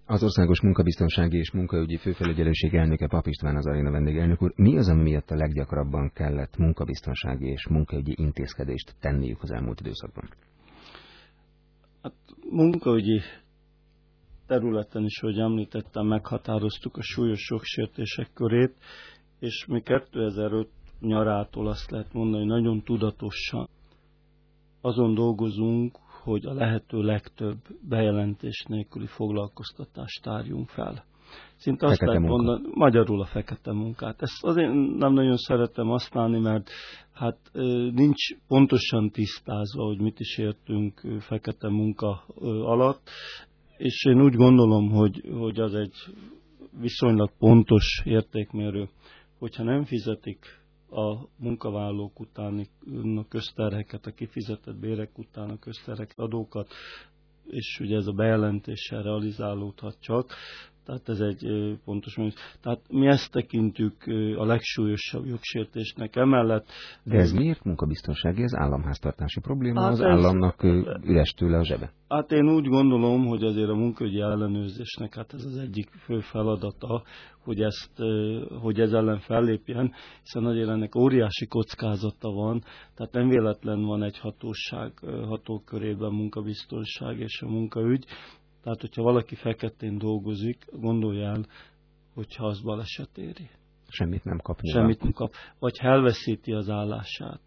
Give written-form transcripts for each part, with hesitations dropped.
Az Országos Munkabiztonsági és Munkaügyi Főfelügyelőség elnöke Pap István az aréna vendégelnök úr. Mi az, ami miatt a leggyakrabban kellett munkabiztonsági és munkaügyi intézkedést tenniük az elmúlt időszakban? Hát munkaügyi területen is, ahogy említettem, meghatároztuk a súlyos jogsértések körét, és mi 2005 nyarától azt lehet mondani, hogy nagyon tudatosan azon dolgozunk, hogy a lehető legtöbb bejelentés nélküli foglalkoztatást tárjunk fel. Szinte azt lehet mondani, magyarul a fekete munkát. Ezt azért nem nagyon szeretem használni, mert hát nincs pontosan tisztázva, hogy mit is értünk fekete munka alatt, és én úgy gondolom, hogy az egy viszonylag pontos értékmérő, hogyha nem fizetik a munkavállalók utáni közterheket, a kifizetett bérek után a közterheket, adókat, és ugye ez a bejelentéssel realizálódhat csak. Tehát ez egy pontos mondás. Tehát mi ezt tekintjük a legsúlyosabb jogsértésnek. Emellett... De ez miért munkabiztonsági? Ez államháztartási probléma, hát az államnak üres tőle a zsebe? Hát én úgy gondolom, hogy azért a munkaügyi ellenőrzésnek hát ez az egyik fő feladata, hogy ez ellen fellépjen, hiszen azért ennek óriási kockázata van, tehát nem véletlen van egy hatókörében munkabiztonság és a munkaügy. Tehát, hogyha valaki feketén dolgozik, gondolj el, hogyha az baleset éri. Semmit nem kap. Semmit nem kap. Vagy elveszíti az állását.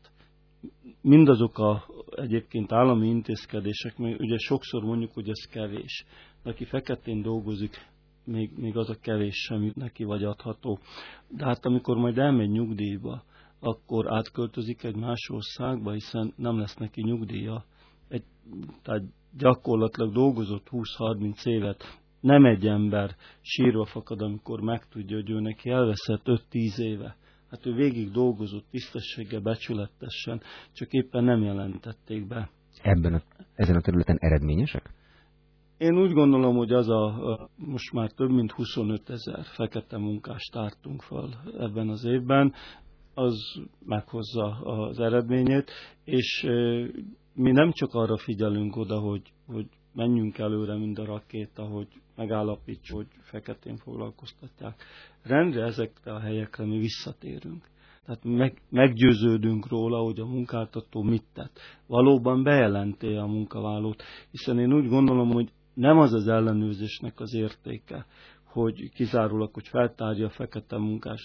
Mindazok egyébként állami intézkedések, ugye sokszor mondjuk, hogy ez kevés. De aki feketén dolgozik, még az a kevés sem jut neki, vagy adható. De hát amikor majd elmegy nyugdíjba, akkor átköltözik egy más országba, hiszen nem lesz neki nyugdíja. Tehát gyakorlatilag dolgozott 20-30 évet, nem egy ember sírva fakad, amikor megtudja, hogy ő neki elveszett 5-10 éve. Hát ő végig dolgozott tisztességgel, becsületesen, csak éppen nem jelentették be. Ezen a területen eredményesek? Én úgy gondolom, hogy most már több mint 25 000 fekete munkást tártunk fel ebben az évben, az meghozza az eredményét, és mi nem csak arra figyelünk oda, hogy menjünk előre, mint a rakéta, hogy megállapítsuk, hogy feketén foglalkoztatják. Rendre ezekre a helyekre mi visszatérünk. Tehát meggyőződünk róla, hogy a munkáltató mit tett. Valóban bejelenti a munkavállalót, hiszen én úgy gondolom, hogy nem az ellenőrzésnek az értéke, hogy kizárólag, hogy feltárja a fekete munkást,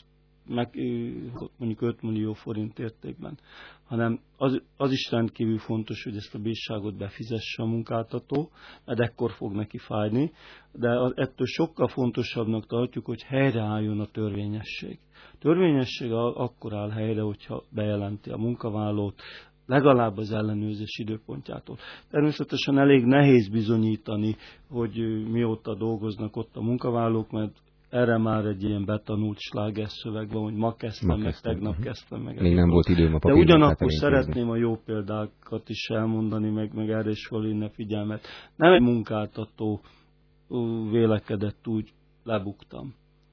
mondjuk 5 millió forint értékben, hanem az is rendkívül fontos, hogy ezt a bírságot befizesse a munkáltató, mert ekkor fog neki fájni, de ettől sokkal fontosabbnak tartjuk, hogy helyreálljon a törvényesség. A törvényesség akkor áll helyre, hogyha bejelenti a munkavállalót, legalább az ellenőrzés időpontjától. Természetesen elég nehéz bizonyítani, hogy mióta dolgoznak ott a munkavállalók, mert erre már egy ilyen betanult slágerszöveg van, hogy ma kezdtem, meg tegnap kezdtem meg. Még nem volt időm a de ugyanakkor szeretném a jó példákat is elmondani, meg erre is felhívni figyelmet. Nem egy munkáltató vélekedett úgy, lebuktam.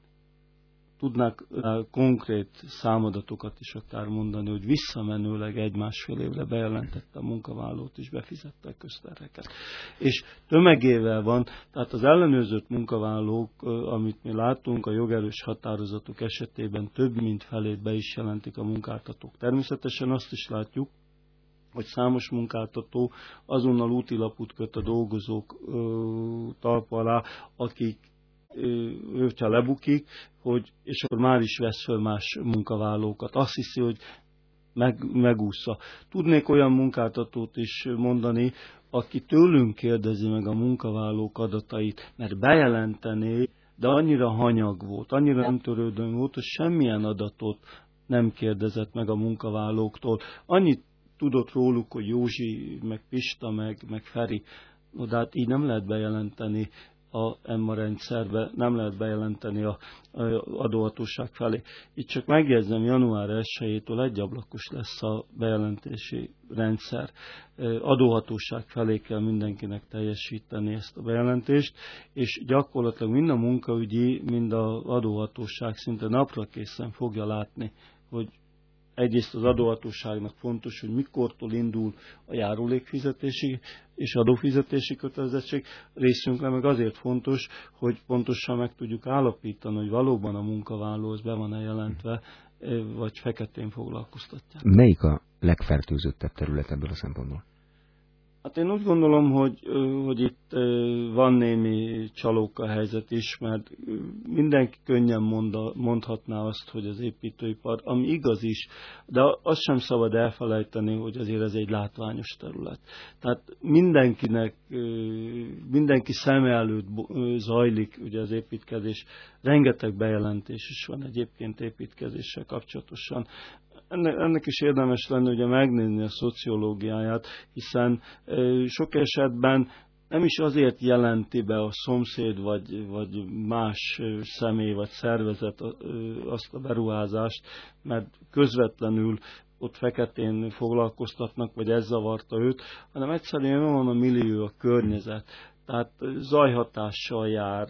Tudnák konkrét számadatokat is akár mondani, hogy visszamenőleg 1-1,5 évre bejelentette a munkavállalót és befizette a közterheket. És tömegével van, tehát az ellenőrzött munkavállalók, amit mi látunk, a jogerős határozatok esetében több mint felét be is jelentik a munkáltatók. Természetesen azt is látjuk, hogy számos munkáltató azonnal útilaput köt a dolgozók talpa alá, akik hogyha lebukik, és akkor már is vesz föl más munkavállalókat. Azt hiszi, hogy megúszza. Tudnék olyan munkáltatót is mondani, aki tőlünk kérdezi meg a munkavállalók adatait, mert bejelentené, de annyira hanyag volt, annyira nem törődő volt, hogy semmilyen adatot nem kérdezett meg a munkavállalóktól. Annyit tudott róluk, hogy Józsi, meg Pista, meg Feri, de hát így nem lehet bejelenteni a EMMA rendszerbe, nem lehet bejelenteni a adóhatóság felé. Itt csak megjegyzem, január 1-től egyablakos lesz a bejelentési rendszer. Adóhatóság felé kell mindenkinek teljesíteni ezt a bejelentést, és gyakorlatilag mind a munkaügyi, mind az adóhatóság szinte napra készen fogja látni, hogy egyrészt az adóhatóságnak fontos, hogy mikortól indul a járulékfizetési és adófizetési kötelezettség, részünkre meg azért fontos, hogy pontosan meg tudjuk állapítani, hogy valóban a munkavállaló be van-e jelentve, vagy feketén foglalkoztatják. Melyik a legfertőzöttebb terület ebből a szempontból? Hát én úgy gondolom, hogy itt van némi csalóka helyzet is, mert mindenki könnyen mondhatná azt, hogy az építőipar, ami igaz is, de azt sem szabad elfelejteni, hogy azért ez egy látványos terület. Tehát mindenki szeme előtt zajlik ugye az építkezés, rengeteg bejelentés is van egyébként építkezéssel kapcsolatosan. Ennek is érdemes lenne ugye megnézni a szociológiáját, hiszen sok esetben nem is azért jelenti be a szomszéd vagy más személy vagy szervezet azt a beruházást, mert közvetlenül ott feketén foglalkoztatnak, vagy ez zavarta őt, hanem egyszerűen van a millió, a környezet. Tehát zajhatással jár,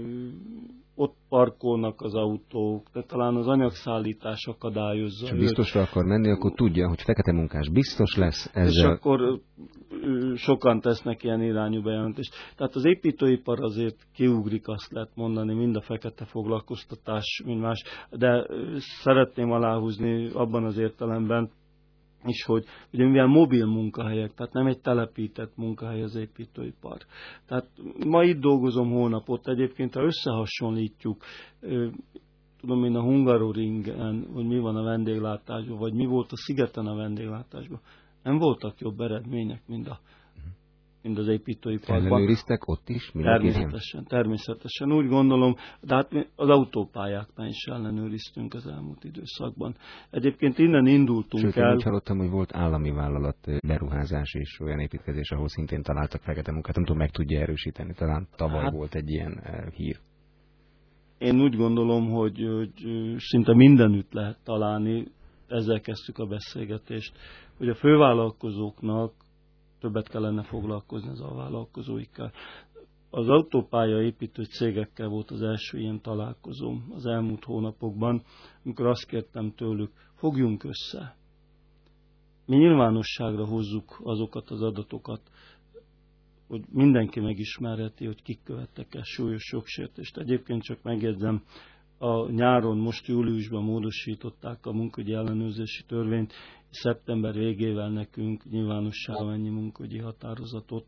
ott parkolnak az autók, de talán az anyagszállítás akadályozza. És ha biztosra akar menni, akkor tudja, hogy fekete munkás biztos lesz. És akkor sokan tesznek ilyen irányú bejelentést. Tehát az építőipar azért kiugrik, azt lehet mondani, mind a fekete foglalkoztatás, mind más, de szeretném aláhúzni abban az értelemben, és hogy ugye mivel mobil munkahelyek, tehát nem egy telepített munkahely az építőipar. Tehát ma itt dolgozom, holnap ott. Egyébként, ha összehasonlítjuk, tudom én a Hungaroringen, hogy mi van a vendéglátásban, vagy mi volt a Szigeten a vendéglátásban, nem voltak jobb eredmények, mint az építőiparban. Ellenőriztek ott is? Természetesen. Úgy gondolom, de hát mi az autópályáknál is ellenőriztünk az elmúlt időszakban. Egyébként innen indultunk el. Sőt, én úgy hallottam, hogy volt állami vállalat beruházás és olyan építkezés, ahol szintén találtak fekete munkát. Nem tudom, meg tudja erősíteni. Talán tavaly volt egy ilyen hír. Én úgy gondolom, hogy szinte mindenütt lehet találni, ezzel kezdtük a beszélgetést, hogy a fővállalkozóknak többet kellene foglalkozni az alvállalkozóikkal. Az autópálya építő cégekkel volt az első ilyen találkozóm az elmúlt hónapokban, amikor azt kértem tőlük, fogjunk össze. Mi nyilvánosságra hozzuk azokat az adatokat, hogy mindenki megismerheti, hogy kik követtek el súlyos jogsértést. Egyébként csak megjegyzem, a nyáron, most júliusban módosították a munkaügyi ellenőrzési törvényt, szeptember végével nekünk nyilvánosságra ennyi munkaügyi határozatot,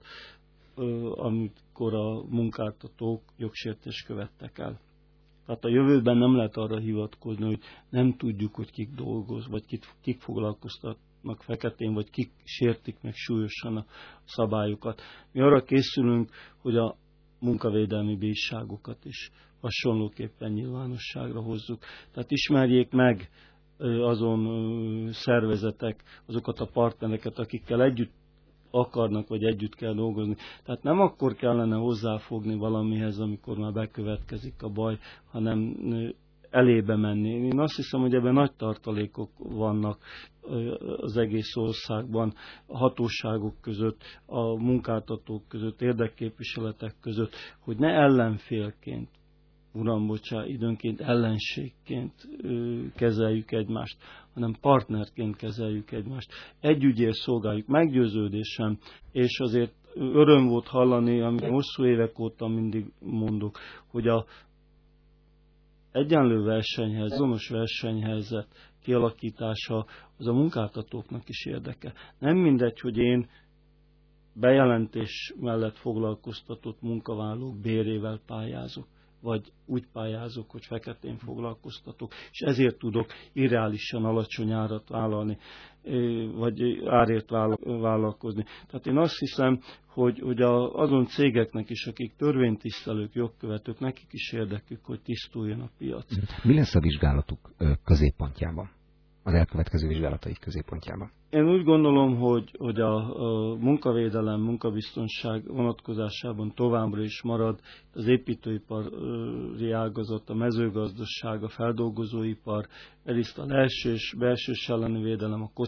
amikor a munkáltatók jogsértést követtek el. Tehát a jövőben nem lehet arra hivatkozni, hogy nem tudjuk, hogy kik dolgoz, vagy kik foglalkoztatnak feketén, vagy kik sértik meg súlyosan a szabályokat. Mi arra készülünk, hogy a munkavédelmi bízságokat is hasonlóképpen nyilvánosságra hozzuk. Tehát ismerjék meg azon szervezetek, azokat a partnereket, akikkel együtt akarnak, vagy együtt kell dolgozni. Tehát nem akkor kellene hozzáfogni valamihez, amikor már bekövetkezik a baj, hanem elébe menni. Én azt hiszem, hogy ebben nagy tartalékok vannak az egész országban, a hatóságok között, a munkáltatók között, érdekképviseletek között, hogy ne ellenfélként, időnként ellenségként kezeljük egymást, hanem partnerként kezeljük egymást. Egy ügyért szolgáljuk, meggyőződésem, és azért öröm volt hallani, amit hosszú évek óta mindig mondok, hogy a egyenlő versenyhelyzet, azonos versenyhelyzet kialakítása az a munkáltatóknak is érdeke. Nem mindegy, hogy én bejelentés mellett foglalkoztatott munkavállalók bérével pályázok, vagy úgy pályázok, hogy feketén foglalkoztatok, és ezért tudok irreálisan alacsony árat vállalni, vagy árért vállalkozni. Tehát én azt hiszem, hogy azon cégeknek is, akik törvénytisztelők, jogkövetők, nekik is érdekük, hogy tisztuljon a piac. Mi lesz a vizsgálatuk középpontjában? Az elkövetkező vizsgálataik középpontjában? Én úgy gondolom, hogy a munkavédelem, munkabiztonság vonatkozásában továbbra is marad az építőipari ágazat, a mezőgazdaság, a feldolgozóipar, egyrészt a belsős elleni védelem, a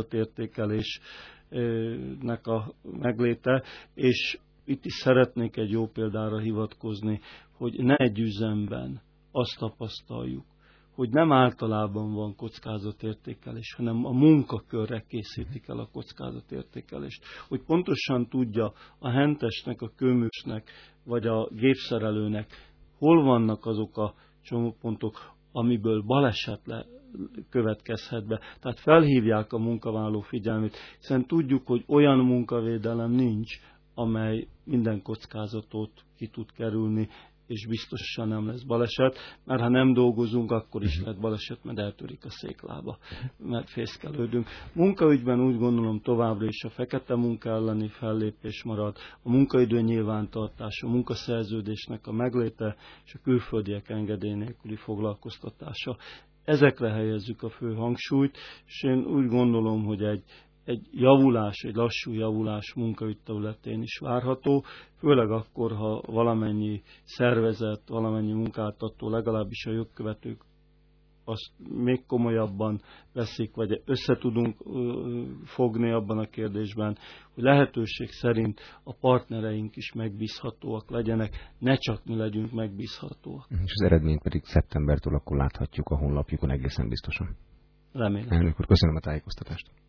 kockázatértékelésnek a megléte, és itt is szeretnék egy jó példára hivatkozni, hogy ne egy üzemben azt tapasztaljuk, hogy nem általában van kockázatértékelés, hanem a munkakörre készítik el a kockázatértékelést. Hogy pontosan tudja a hentesnek, a kőművesnek, vagy a gépszerelőnek, hol vannak azok a csomópontok, amiből baleset következhet be. Tehát felhívják a munkavállaló figyelmét, hiszen tudjuk, hogy olyan munkavédelem nincs, amely minden kockázatot ki tud kerülni, és biztosan nem lesz baleset, mert ha nem dolgozunk, akkor is lehet baleset, mert eltörik a széklába, mert fészkelődünk. Munkaügyben úgy gondolom továbbra is a fekete munka elleni fellépés marad, a munkaidő nyilvántartása, a munkaszerződésnek a megléte és a külföldiek engedély nélküli foglalkoztatása. Ezekre helyezzük a fő hangsúlyt, és én úgy gondolom, hogy egy javulás, egy lassú javulás munkaügy területén is várható, főleg akkor, ha valamennyi szervezet, valamennyi munkáltató, legalábbis a jogkövetők azt még komolyabban veszik, vagy összetudunk fogni abban a kérdésben, hogy lehetőség szerint a partnereink is megbízhatóak legyenek, ne csak mi legyünk megbízhatóak. És az eredményt pedig szeptembertől akkor láthatjuk a honlapjukon egészen biztosan. Remélem. Elnök úr, köszönöm a tájékoztatást.